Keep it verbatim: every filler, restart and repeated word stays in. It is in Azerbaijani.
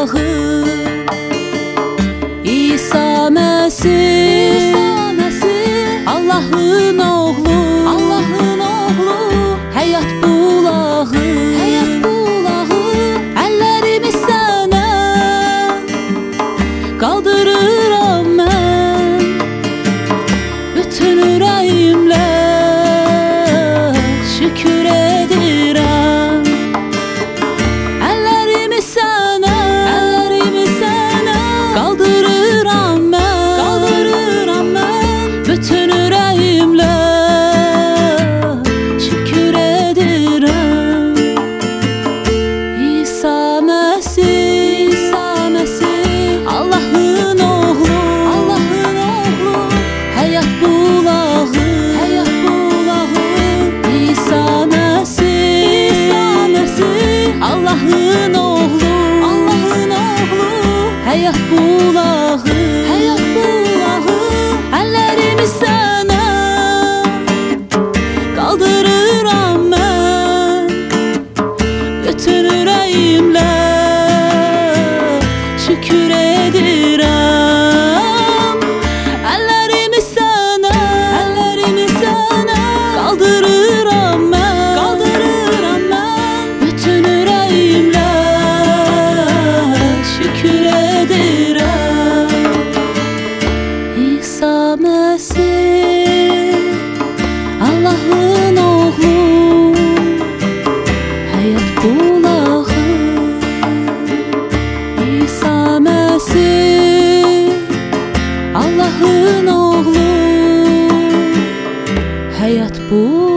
bulağı İsa Məsih, Allahın oğlu, Allahın oğlu, həyat bulağı, həyat bulağı, əllərimi sənə qaldırıram mən, bütün ürəyimlə şükür edirəm. Əllərimi sənə, əllərimi sənə qaldırıram mən, qaldırıram mən, bütün ürəyimlə şükür edirəm. İsa Məsih, İsa Məsih, Allahın oğlu, Allahın oğlu, həyat bulağı, həyat bulağı, İsa Məsih, İsa Məsih, Allahın oğlu, Allahın oğlu, həyat bulağı, həyat bulağı, əllərimi sənə qaldırıram mən, bütün ürəyimlə şükür edirəm. Əllərimi sənə, əllərimi sənə qaldırıram mən, qaldırıram mən, bütün ürəyimlə şükür edirəm. İsa Məsih, Allahın oğlu, həyat bulağı, İsa Məsih, Allahın oğlu, həyat bulağı.